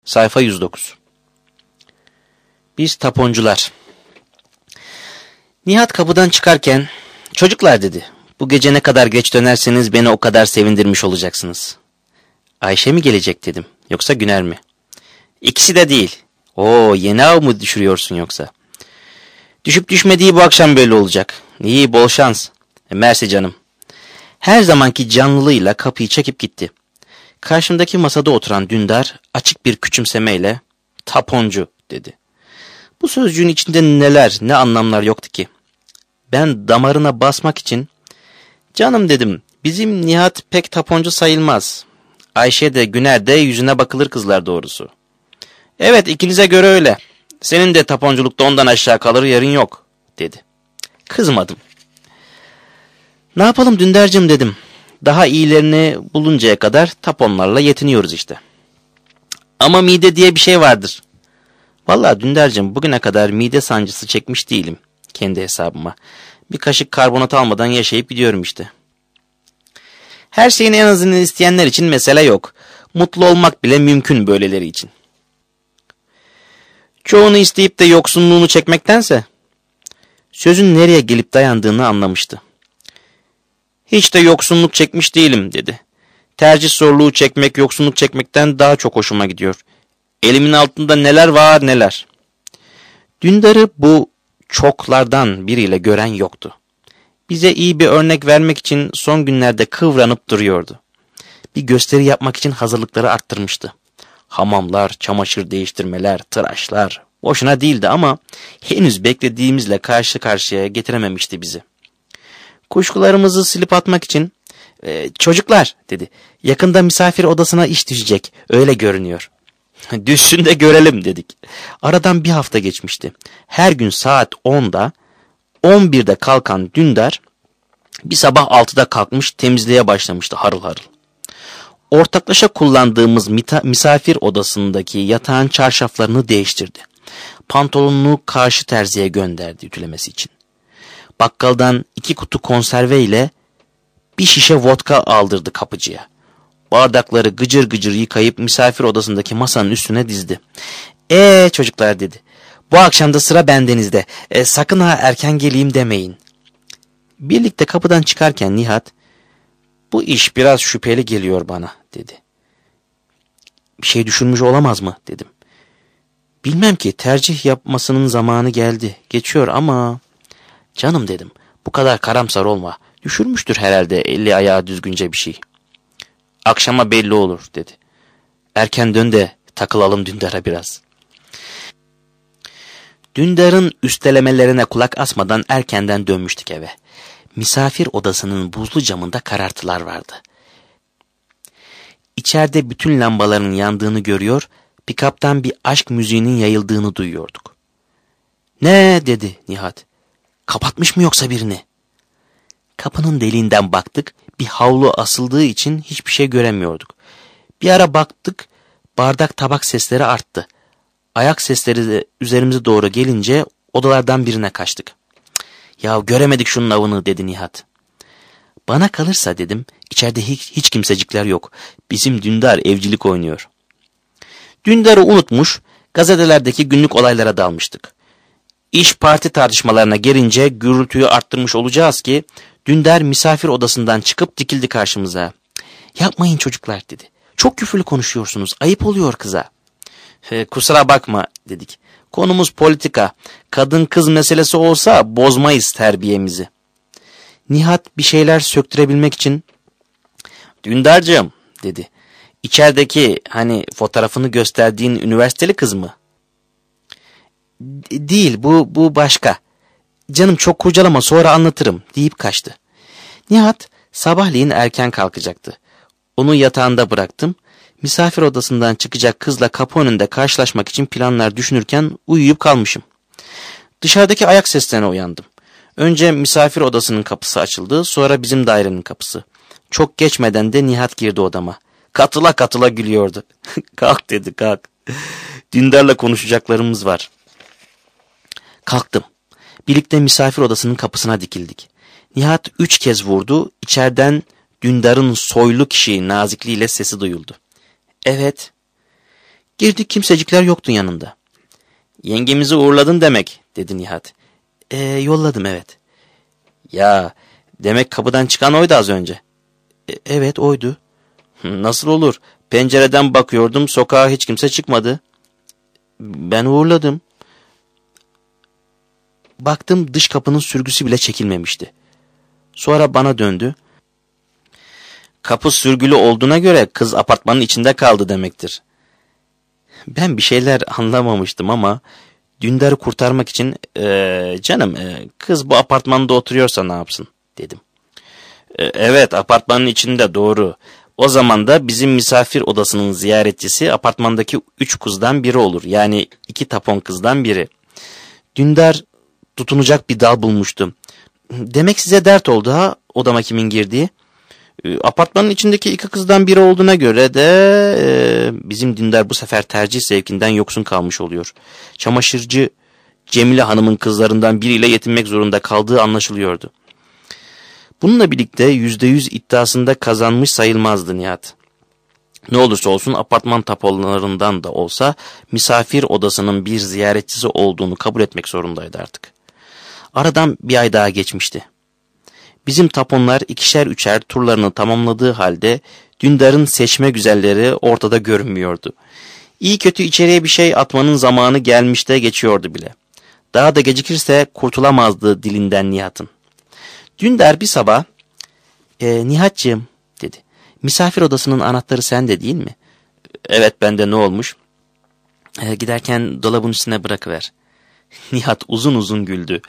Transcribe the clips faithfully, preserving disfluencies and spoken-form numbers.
Sayfa yüz dokuz. Biz taponcular. Nihat kapıdan çıkarken, "Çocuklar," dedi, "bu gece ne kadar geç dönerseniz beni o kadar sevindirmiş olacaksınız." "Ayşe mi gelecek?" dedim. "Yoksa Güner mi?" "İkisi de değil." "Oo, yeni av mı düşürüyorsun yoksa?" "Düşüp düşmediği bu akşam belli olacak." "İyi, bol şans." E, "Mersi canım." Her zamanki canlılığıyla kapıyı çekip gitti. Karşımdaki masada oturan Dündar açık bir küçümsemeyle "Taponcu," dedi. Bu sözcüğün içinde neler, ne anlamlar yoktu ki. Ben damarına basmak için "Canım," dedim, "bizim Nihat pek taponcu sayılmaz. Ayşe de Güner de yüzüne bakılır kızlar doğrusu." "Evet, ikinize göre öyle. Senin de taponculukta ondan aşağı kalır yerin yok," dedi. Kızmadım. "Ne yapalım Dündar'cığım," dedim. "Daha iyilerini buluncaya kadar taponlarla yetiniyoruz işte." "Ama mide diye bir şey vardır." "Vallahi Dündar'cığım, bugüne kadar mide sancısı çekmiş değilim kendi hesabıma. Bir kaşık karbonat almadan yaşayıp gidiyorum işte." Her şeyin en azını isteyenler için mesele yok. Mutlu olmak bile mümkün böyleleri için. Çoğunu isteyip de yoksunluğunu çekmektense. Sözün nereye gelip dayandığını anlamıştı. "Hiç de yoksunluk çekmiş değilim," dedi. "Tercih zorluğu çekmek yoksunluk çekmekten daha çok hoşuma gidiyor. Elimin altında neler var neler." Dündar'ı bu çoklardan biriyle gören yoktu. Bize iyi bir örnek vermek için son günlerde kıvranıp duruyordu. Bir gösteri yapmak için hazırlıkları arttırmıştı. Hamamlar, çamaşır değiştirmeler, tıraşlar. Boşuna değildi ama henüz beklediğimizle karşı karşıya getirememişti bizi. Kuşkularımızı silip atmak için e, "Çocuklar," dedi, "yakında misafir odasına iş düşecek, öyle görünüyor." "Düşsün de görelim," dedik. Aradan bir hafta geçmişti. Her gün saat onda, on birde kalkan Dündar bir sabah altıda kalkmış temizliğe başlamıştı harıl harıl. Ortaklaşa kullandığımız mita- misafir odasındaki yatağın çarşaflarını değiştirdi. Pantolonunu karşı terziye gönderdi ütülemesi için. Bakkaldan iki kutu konserve ile bir şişe vodka aldırdı kapıcıya. Bardakları gıcır gıcır yıkayıp misafir odasındaki masanın üstüne dizdi. "Ee çocuklar," dedi, "bu akşam da sıra bendenizde. E, sakın ha erken geleyim demeyin." Birlikte kapıdan çıkarken Nihat, "Bu iş biraz şüpheli geliyor bana," dedi. "Bir şey düşünmüş olamaz mı?" dedim. "Bilmem ki, tercih yapmasının zamanı geldi. Geçiyor ama..." "Canım," dedim, "bu kadar karamsar olma. Düşürmüştür herhalde eli ayağı düzgünce bir şey." "Akşama belli olur," dedi. "Erken dön de takılalım Dündar'a biraz." Dündar'ın üstelemelerine kulak asmadan erkenden dönmüştük eve. Misafir odasının buzlu camında karartılar vardı. İçeride bütün lambaların yandığını görüyor, pikaptan bir aşk müziğinin yayıldığını duyuyorduk. "Ne?" dedi Nihat. "Kapatmış mı yoksa birini?" Kapının deliğinden baktık, bir havlu asıldığı için hiçbir şey göremiyorduk. Bir ara baktık, bardak tabak sesleri arttı. Ayak sesleri de üzerimize doğru gelince odalardan birine kaçtık. "Ya göremedik şunun avını," dedi Nihat. "Bana kalırsa," dedim, "içeride hiç, hiç kimsecikler yok. Bizim Dündar evcilik oynuyor." Dündar'ı unutmuş, gazetelerdeki günlük olaylara dalmıştık. İş parti tartışmalarına gelince gürültüyü arttırmış olacağız ki Dündar misafir odasından çıkıp dikildi karşımıza. "Yapmayın çocuklar," dedi. "Çok küfürlü konuşuyorsunuz, ayıp oluyor kıza." E, "Kusura bakma," dedik. "Konumuz politika. Kadın kız meselesi olsa bozmayız terbiyemizi." Nihat bir şeyler söktürebilmek için "Dündar'cığım," dedi, "İçerideki hani fotoğrafını gösterdiğin üniversiteli kız mı?" "Değil, bu bu başka. Canım çok kurcalama, sonra anlatırım," deyip kaçtı. Nihat sabahleyin erken kalkacaktı. Onu yatağında bıraktım. Misafir odasından çıkacak kızla kapı önünde karşılaşmak için planlar düşünürken uyuyup kalmışım. Dışarıdaki ayak seslerine uyandım. Önce misafir odasının kapısı açıldı, sonra bizim dairenin kapısı. Çok geçmeden de Nihat girdi odama. Katıla katıla gülüyordu. "Kalk," dedi, "kalk. Dündar'la konuşacaklarımız var." Kalktım. Birlikte misafir odasının kapısına dikildik. Nihat üç kez vurdu. İçeriden Dündar'ın soylu kişi nazikliğiyle sesi duyuldu. "Evet." Girdik, kimsecikler yoktu yanında. Yengemizi uğurladın demek, dedi Nihat. E, yolladım, evet. Ya, demek kapıdan çıkan oydu az önce. E, evet, oydu. Nasıl olur? Pencereden bakıyordum, sokağa hiç kimse çıkmadı. Ben uğurladım. Baktım, dış kapının sürgüsü bile çekilmemişti. Sonra bana döndü. Kapı sürgülü olduğuna göre kız apartmanın içinde kaldı demektir. Ben bir şeyler anlamamıştım ama Dündar'ı kurtarmak için ee, canım ee, kız bu apartmanda oturuyorsa ne yapsın dedim. E, evet, apartmanın içinde, doğru. O zaman da bizim misafir odasının ziyaretçisi apartmandaki üç kızdan biri olur. Yani iki tapon kızdan biri. Dündar tutunacak bir dal bulmuştu. Demek size dert oldu ha, odama kimin girdiği. E, apartmanın içindeki iki kızdan biri olduğuna göre de e, bizim Dündar bu sefer tercih zevkinden yoksun kalmış oluyor. Çamaşırcı Cemile Hanım'ın kızlarından biriyle yetinmek zorunda kaldığı anlaşılıyordu. Bununla birlikte yüzde yüz iddiasında kazanmış sayılmazdı Nihat. Ne olursa olsun apartman taponlarından da olsa misafir odasının bir ziyaretçisi olduğunu kabul etmek zorundaydı artık. Aradan bir ay daha geçmişti. Bizim taponlar ikişer üçer turlarını tamamladığı halde Dündar'ın seçme güzelleri ortada görünmüyordu. İyi kötü içeriye bir şey atmanın zamanı gelmiş de geçiyordu bile. Daha da gecikirse kurtulamazdı dilinden Nihat'ın. Dündar bir sabah, e, Nihat'cığım dedi. Misafir odasının anahtarı sende değil mi? Evet, bende, ne olmuş? E, giderken dolabın üstüne bırakıver. Nihat uzun uzun güldü.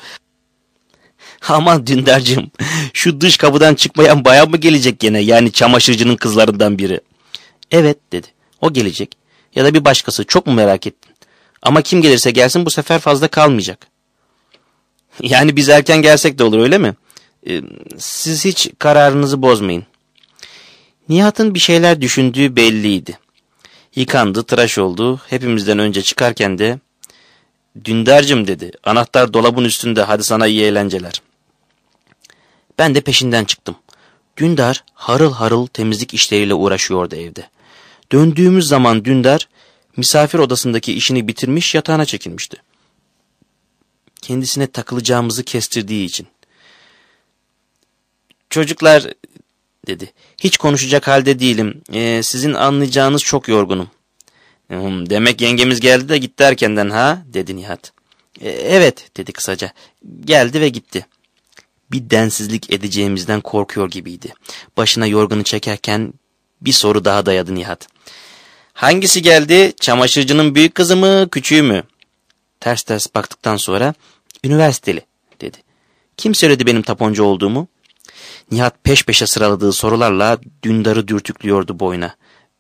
Aman Dündar'cığım, şu dış kapıdan çıkmayan bayan mı gelecek gene, yani çamaşırcının kızlarından biri? Evet dedi, o gelecek. Ya da bir başkası, çok mu merak ettin? Ama kim gelirse gelsin bu sefer fazla kalmayacak. Yani biz erken gelsek de olur, öyle mi? Siz hiç kararınızı bozmayın. Nihat'ın bir şeyler düşündüğü belliydi. Yıkandı, tıraş oldu. Hepimizden önce çıkarken de Dündar'cığım dedi, anahtar dolabın üstünde, hadi sana iyi eğlenceler. Ben de peşinden çıktım. Dündar harıl harıl temizlik işleriyle uğraşıyordu evde. Döndüğümüz zaman Dündar misafir odasındaki işini bitirmiş, yatağına çekilmişti. Kendisine takılacağımızı kestirdiği için. Çocuklar dedi, hiç konuşacak halde değilim. Ee, sizin anlayacağınız, çok yorgunum. Hmm, demek yengemiz geldi de gitti erkenden ha, dedi Nihat. E, evet dedi kısaca. Geldi ve gitti. Bir densizlik edeceğimizden korkuyor gibiydi. Başına yorganı çekerken bir soru daha dayadı Nihat. Hangisi geldi? Çamaşırcının büyük kızı mı, küçüğü mü? Ters ters baktıktan sonra üniversiteli dedi. Kim söyledi benim taponcu olduğumu? Nihat peş peşe sıraladığı sorularla Dündar'ı dürtüklüyordu boyuna.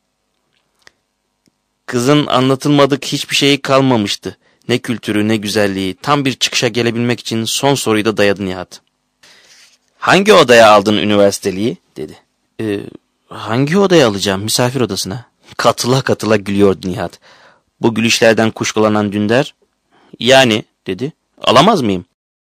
Kızın anlatılmadık hiçbir şeyi kalmamıştı. Ne kültürü ne güzelliği. Tam bir çıkışa gelebilmek için son soruyu da dayadı Nihat. Hangi odaya aldın üniversiteliği? Dedi. Ee, hangi odaya alacağım? Misafir odasına. Katıla katıla gülüyordu Nihat. Bu gülüşlerden kuşkulanan Dündar, yani dedi, alamaz mıyım?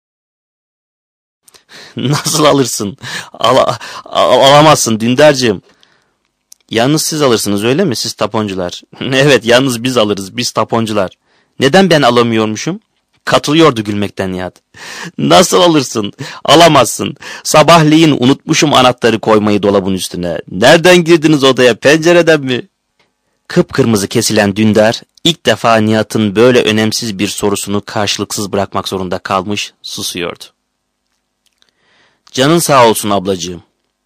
Nasıl alırsın? Al al alamazsın Dündar'cığım. Yalnız siz alırsınız, öyle mi, siz taponcular? Evet, yalnız biz alırız, biz taponcular. Neden ben alamıyormuşum? Katılıyordu gülmekten Nihat. Nasıl alırsın? Alamazsın. Sabahleyin unutmuşum anahtarı koymayı dolabın üstüne. Nereden girdiniz odaya, pencereden mi? Kıpkırmızı kesilen Dündar ilk defa Nihat'ın böyle önemsiz bir sorusunu karşılıksız bırakmak zorunda kalmış, susuyordu. Canın sağ olsun ablacığım.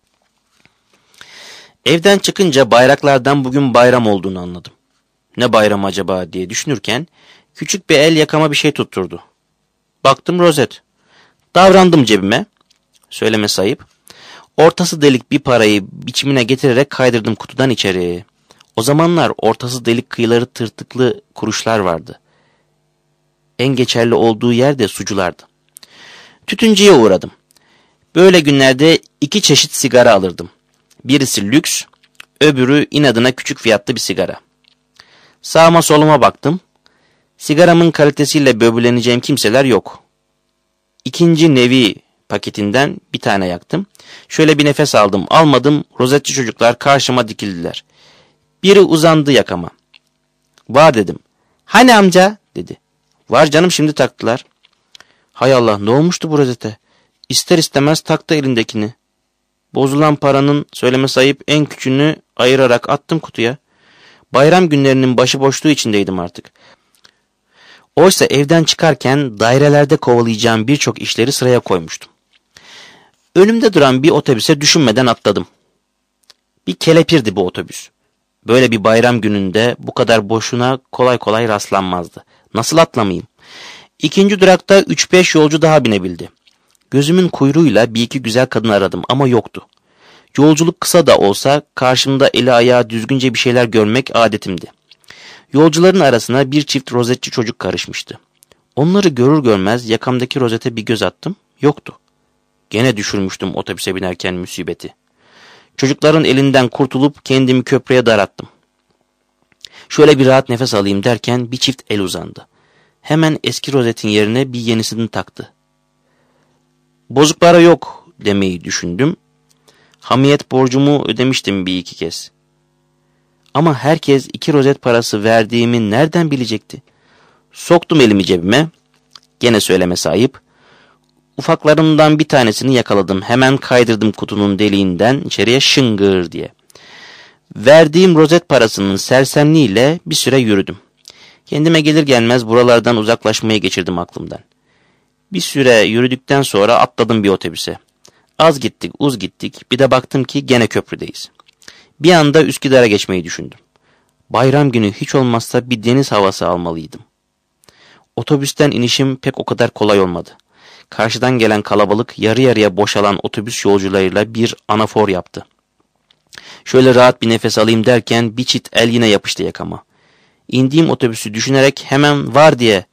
Evden çıkınca bayraklardan bugün bayram olduğunu anladım. Ne bayram acaba diye düşünürken küçük bir el yakama bir şey tutturdu. Baktım rozet. Davrandım cebime. Söyleme sayıp. Ortası delik bir parayı biçimine getirerek kaydırdım kutudan içeri. O zamanlar ortası delik kıyıları tırtıklı kuruşlar vardı. En geçerli olduğu yer de suculardı. Tütüncüye uğradım. Böyle günlerde iki çeşit sigara alırdım. Birisi lüks, öbürü inadına küçük fiyatlı bir sigara. Sağıma soluma baktım. Sigaramın kalitesiyle böbürleneceğim kimseler yok. İkinci nevi paketinden bir tane yaktım. Şöyle bir nefes aldım, almadım, rozetçi çocuklar karşıma dikildiler. Biri uzandı yakama. Var dedim. Hani amca dedi. Var canım, şimdi taktılar. Hay Allah, ne olmuştu bu rozete? İster istemez taktı elindekini. Bozulan paranın, söylemesi ayıp, en küçüğünü ayırarak attım kutuya. Bayram günlerinin başıboşluğu içindeydim artık. Oysa evden çıkarken dairelerde kovalayacağım birçok işleri sıraya koymuştum. Önümde duran bir otobüse düşünmeden atladım. Bir kelepirdi bu otobüs. Böyle bir bayram gününde bu kadar boşuna kolay kolay rastlanmazdı. Nasıl atlamayayım? İkinci durakta üç beş yolcu daha binebildi. Gözümün kuyruğuyla bir iki güzel kadın aradım ama yoktu. Yolculuk kısa da olsa karşımda eli ayağı düzgünce bir şeyler görmek adetimdi. Yolcuların arasına bir çift rozetçi çocuk karışmıştı. Onları görür görmez yakamdaki rozete bir göz attım, yoktu. Gene düşürmüştüm otobüse binerken musibeti. Çocukların elinden kurtulup kendimi köprüye darattım. Şöyle bir rahat nefes alayım derken bir çift el uzandı. Hemen eski rozetin yerine bir yenisini taktı. Bozuk para yok demeyi düşündüm. Hamiyet borcumu ödemiştim bir iki kez. Ama herkes iki rozet parası verdiğimi nereden bilecekti? Soktum elimi cebime. Gene söylemesi ayıp. Ufaklarından bir tanesini yakaladım. Hemen kaydırdım kutunun deliğinden içeriye şıngır diye. Verdiğim rozet parasının sersemliğiyle bir süre yürüdüm. Kendime gelir gelmez buralardan uzaklaşmayı geçirdim aklımdan. Bir süre yürüdükten sonra atladım bir otobüse. Az gittik, uz gittik. Bir de baktım ki gene köprüdeyiz. Bir anda Üsküdar'a geçmeyi düşündüm. Bayram günü hiç olmazsa bir deniz havası almalıydım. Otobüsten inişim pek o kadar kolay olmadı. Karşıdan gelen kalabalık yarı yarıya boşalan otobüs yolcularıyla bir anafor yaptı. Şöyle rahat bir nefes alayım derken bir çit el yine yapıştı yakama. İndiğim otobüsü düşünerek hemen var diye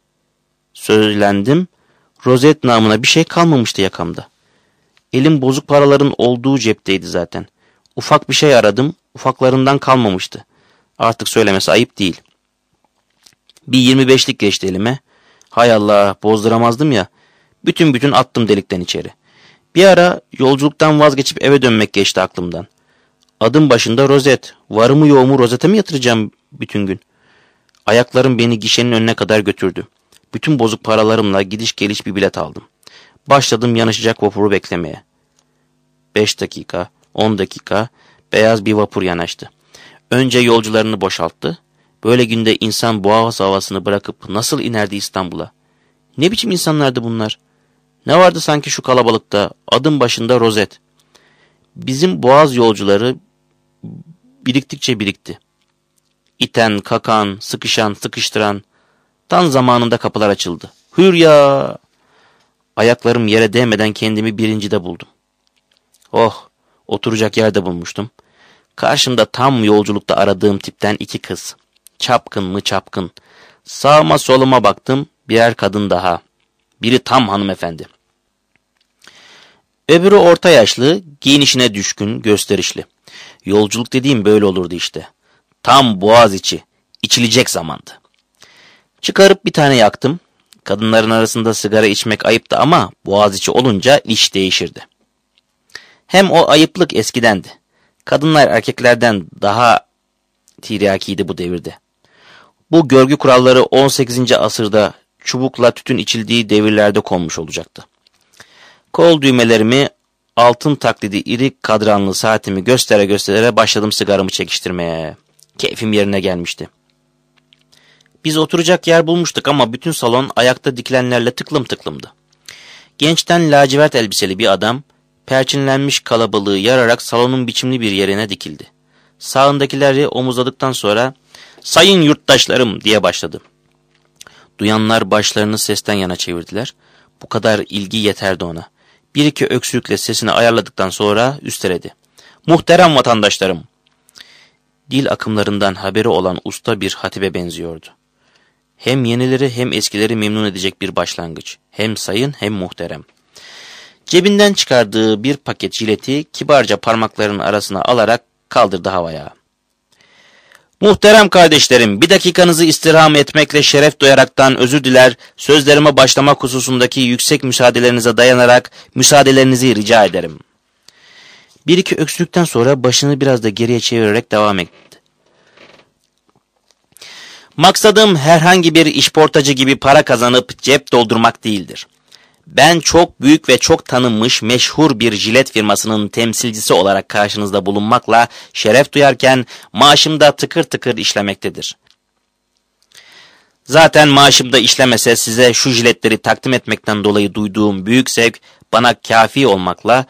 söylendim. Rozet namına bir şey kalmamıştı yakamda. Elim bozuk paraların olduğu cepteydi zaten. Ufak bir şey aradım, ufaklarından kalmamıştı. Artık söylemesi ayıp değil. Bir yirmi beşlik geçti elime. Hay Allah, bozduramazdım ya. Bütün bütün attım delikten içeri. Bir ara yolculuktan vazgeçip eve dönmek geçti aklımdan. Adım başında rozet. Varımı yoğumu rozete mi yatıracağım bütün gün? Ayaklarım beni gişenin önüne kadar götürdü. Bütün bozuk paralarımla gidiş geliş bir bilet aldım. Başladım yanışacak vapuru beklemeye. Beş dakika, on dakika beyaz bir vapur yanaştı. Önce yolcularını boşalttı. Böyle günde insan boğaz havasını bırakıp nasıl inerdi İstanbul'a? Ne biçim insanlardı bunlar? Ne vardı sanki şu kalabalıkta? Adım başında rozet. Bizim boğaz yolcuları biriktikçe birikti. İten, kakan, sıkışan, sıkıştıran. Tam zamanında kapılar açıldı. Hürya! Ayaklarım yere değmeden kendimi birincide buldum. Oh, oturacak yerde bulmuştum. Karşımda tam yolculukta aradığım tipten iki kız. Çapkın mı çapkın. Sağıma soluma baktım, birer kadın daha. Biri tam hanımefendi. Öbürü orta yaşlı, giyinişine düşkün, gösterişli. Yolculuk dediğim böyle olurdu işte. Tam boğaz içi, içilecek zamandı. Çıkarıp bir tane yaktım. Kadınların arasında sigara içmek ayıptı ama boğaz içi olunca iş değişirdi. Hem o ayıplık eskidendi. Kadınlar erkeklerden daha tiryakiydi bu devirde. Bu görgü kuralları on sekizinci asırda çubukla tütün içildiği devirlerde konmuş olacaktı. Kol düğmelerimi, altın taklidi iri kadranlı saatimi göstere göstere başladım sigaramı çekiştirmeye. Keyfim yerine gelmişti. Biz oturacak yer bulmuştuk ama bütün salon ayakta dikilenlerle tıklım tıklımdı. Gençten lacivert elbiseli bir adam, perçinlenmiş kalabalığı yararak salonun biçimli bir yerine dikildi. Sağındakileri omuzladıktan sonra, "Sayın yurttaşlarım" diye başladı. Duyanlar başlarını sesten yana çevirdiler. Bu kadar ilgi yeterdi ona. Bir iki öksürükle sesini ayarladıktan sonra üsteledi. "Muhterem vatandaşlarım." Dil akımlarından haberi olan usta bir hatibe benziyordu. Hem yenileri hem eskileri memnun edecek bir başlangıç. Hem sayın hem muhterem. Cebinden çıkardığı bir paket jileti kibarca parmaklarının arasına alarak kaldırdı havaya. "Muhterem kardeşlerim, bir dakikanızı istirham etmekle şeref duyaraktan özür diler, sözlerime başlamak hususundaki yüksek müsaadelerinize dayanarak müsaadelerinizi rica ederim." Bir iki öksürükten sonra başını biraz da geriye çevirerek devam etti. Maksadım herhangi bir işportacı gibi para kazanıp cep doldurmak değildir. Ben çok büyük ve çok tanınmış meşhur bir jilet firmasının temsilcisi olarak karşınızda bulunmakla şeref duyarken maaşım da tıkır tıkır işlemektedir. Zaten maaşım da işlemese size şu jiletleri takdim etmekten dolayı duyduğum büyük zevk bana kafi olmakla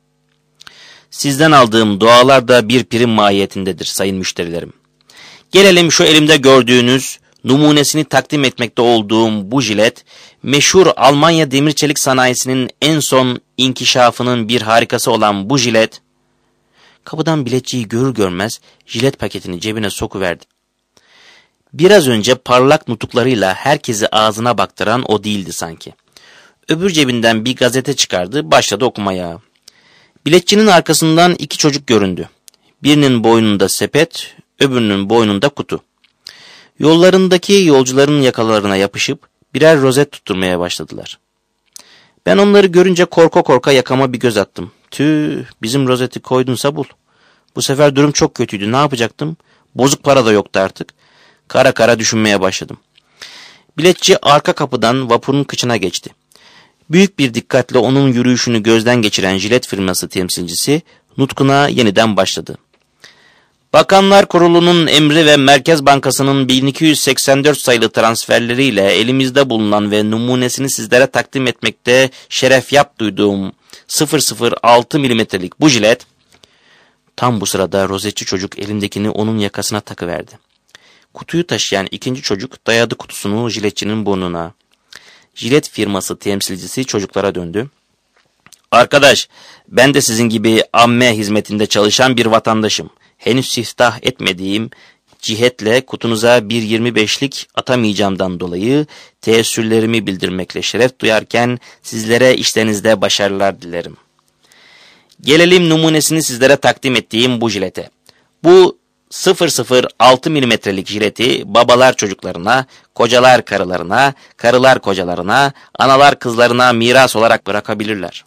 sizden aldığım dualar da bir prim mahiyetindedir sayın müşterilerim. Gelelim şu elimde gördüğünüz numunesini takdim etmekte olduğum bu jilet, meşhur Almanya demir çelik sanayisinin en son inkişafının bir harikası olan bu jilet, kapıdan biletçiyi görür görmez jilet paketini cebine sokuverdi. Biraz önce parlak nutuklarıyla herkesi ağzına baktıran o değildi sanki. Öbür cebinden bir gazete çıkardı, başladı okumaya. Biletçinin arkasından iki çocuk göründü. Birinin boynunda sepet, öbürünün boynunda kutu. Yollarındaki yolcuların yakalarına yapışıp birer rozet tutturmaya başladılar. Ben onları görünce korka korka yakama bir göz attım. Tüh, bizim rozeti koydunsa bul. Bu sefer durum çok kötüydü, ne yapacaktım? Bozuk para da yoktu artık. Kara kara düşünmeye başladım. Biletçi arka kapıdan vapurun kıçına geçti. Büyük bir dikkatle onun yürüyüşünü gözden geçiren jilet firması temsilcisi nutkuna yeniden başladı. Bakanlar Kurulu'nun emri ve Merkez Bankası'nın bin iki yüz seksen dört sayılı transferleriyle elimizde bulunan ve numunesini sizlere takdim etmekte şeref yap duyduğum sıfır sıfır altı milimetrelik bu jilet, tam bu sırada rozetçi çocuk elindekini onun yakasına takıverdi. Kutuyu taşıyan ikinci çocuk dayadı kutusunu jiletçinin burnuna. Jilet firması temsilcisi çocuklara döndü. Arkadaş, ben de sizin gibi amme hizmetinde çalışan bir vatandaşım. Henüz siftah etmediğim cihetle kutunuza bir yirmi beşlik atamayacağımdan dolayı teessürlerimi bildirmekle şeref duyarken sizlere işlerinizde başarılar dilerim. Gelelim numunesini sizlere takdim ettiğim bu jilete. Bu sıfır sıfır altı milimetrelik jileti babalar çocuklarına, kocalar karılarına, karılar kocalarına, analar kızlarına miras olarak bırakabilirler.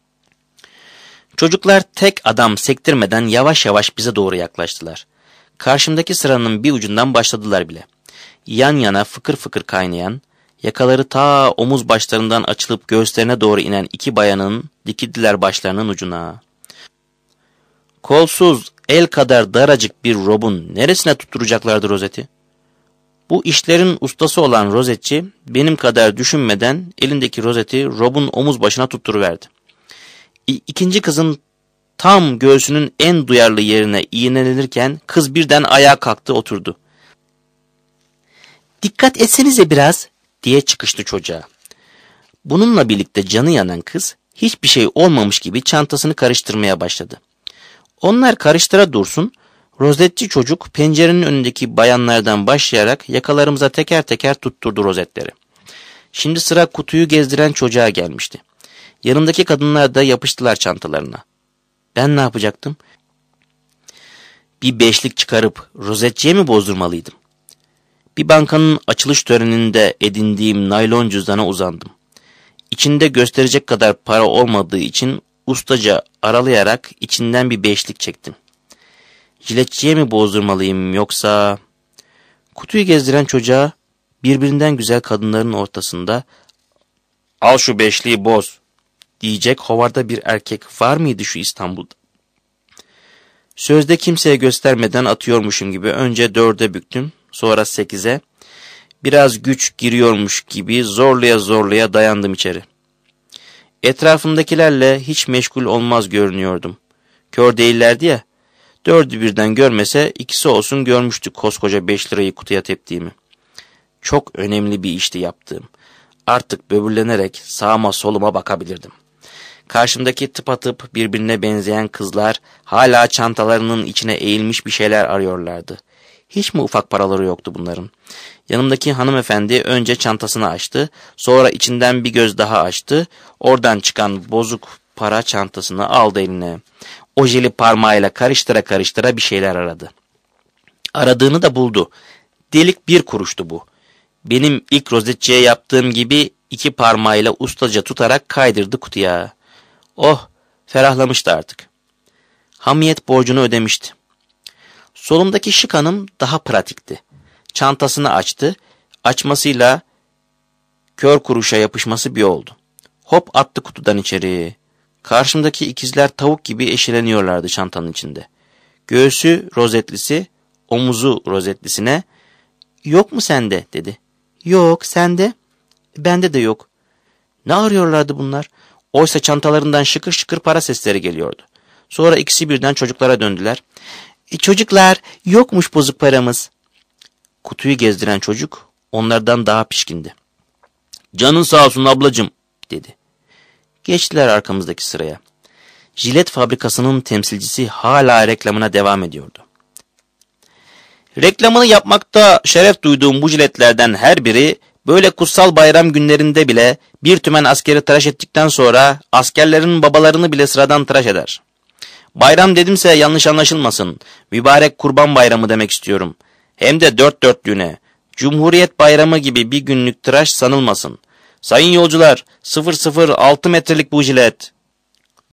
Çocuklar tek adam sektirmeden yavaş yavaş bize doğru yaklaştılar. Karşımdaki sıranın bir ucundan başladılar bile. Yan yana fıkır fıkır kaynayan, yakaları ta omuz başlarından açılıp göğüslerine doğru inen iki bayanın dikildiler başlarının ucuna. Kolsuz, el kadar daracık bir robun neresine tutturacaklardı rozeti? Bu işlerin ustası olan rozetçi benim kadar düşünmeden elindeki rozeti robun omuz başına tutturuverdi. İkinci kızın tam göğsünün en duyarlı yerine iğnelenirken kız birden ayağa kalktı, oturdu. "Dikkat etsenize biraz," diye çıkıştı çocuğa. Bununla birlikte canı yanan kız hiçbir şey olmamış gibi çantasını karıştırmaya başladı. Onlar karıştıra dursun, rozetçi çocuk pencerenin önündeki bayanlardan başlayarak yakalarımıza teker teker tutturdu rozetleri. Şimdi sıra kutuyu gezdiren çocuğa gelmişti. Yanımdaki kadınlar da yapıştılar çantalarına. Ben ne yapacaktım? Bir beşlik çıkarıp rozetçiye mi bozdurmalıydım? Bir bankanın açılış töreninde edindiğim naylon cüzdana uzandım. İçinde gösterecek kadar para olmadığı için ustaca aralayarak içinden bir beşlik çektim. Jiletçiye mi bozdurmalıyım yoksa... Kutuyu gezdiren çocuğa birbirinden güzel kadınların ortasında "Al şu beşliği boz," diyecek hovarda bir erkek var mıydı şu İstanbul'da? Sözde kimseye göstermeden atıyormuşum gibi önce dörde büktüm, sonra sekize. Biraz güç giriyormuş gibi zorlaya zorlaya dayandım içeri. Etrafımdakilerle hiç meşgul olmaz görünüyordum. Kör değillerdi ya, dördü birden görmese ikisi olsun görmüştük koskoca beş lirayı kutuya teptiğimi. Çok önemli bir işti yaptığım. Artık böbürlenerek sağıma soluma bakabilirdim. Karşımdaki tıpatıp birbirine benzeyen kızlar hala çantalarının içine eğilmiş bir şeyler arıyorlardı. Hiç mi ufak paraları yoktu bunların? Yanımdaki hanımefendi önce çantasını açtı, sonra içinden bir göz daha açtı, oradan çıkan bozuk para çantasını aldı eline. Ojeli parmağıyla karıştıra karıştıra bir şeyler aradı. Aradığını da buldu. Delik bir kuruştu bu. Benim ilk rozetçiye yaptığım gibi iki parmağıyla ustaca tutarak kaydırdı kutuya. Oh, ferahlamıştı artık. Hamiyet borcunu ödemişti. Solumdaki şık hanım daha pratikti. Çantasını açtı. Açmasıyla kör kuruşa yapışması bir oldu. Hop attı kutudan içeri. Karşımdaki ikizler tavuk gibi eşeleniyorlardı çantanın içinde. Göğsü rozetlisi, omuzu rozetlisine "Yok mu sende?" dedi. "Yok, sende?" "Bende de yok." Ne arıyorlardı bunlar? Oysa çantalarından şıkır şıkır para sesleri geliyordu. Sonra ikisi birden çocuklara döndüler. E, "Çocuklar, yokmuş bozuk paramız." Kutuyu gezdiren çocuk onlardan daha pişkindi. "Canın sağ olsun ablacığım," dedi. Geçtiler arkamızdaki sıraya. Jilet fabrikasının temsilcisi hala reklamına devam ediyordu. "Reklamını yapmakta şeref duyduğum bu jiletlerden her biri böyle kutsal bayram günlerinde bile bir tümen askeri tıraş ettikten sonra askerlerin babalarını bile sıradan tıraş eder. Bayram dedimse yanlış anlaşılmasın. Mübarek Kurban Bayramı demek istiyorum. Hem de dört dörtlüğüne. Cumhuriyet Bayramı gibi bir günlük tıraş sanılmasın. Sayın yolcular, sıfır sıfır altı metrelik bu jilet."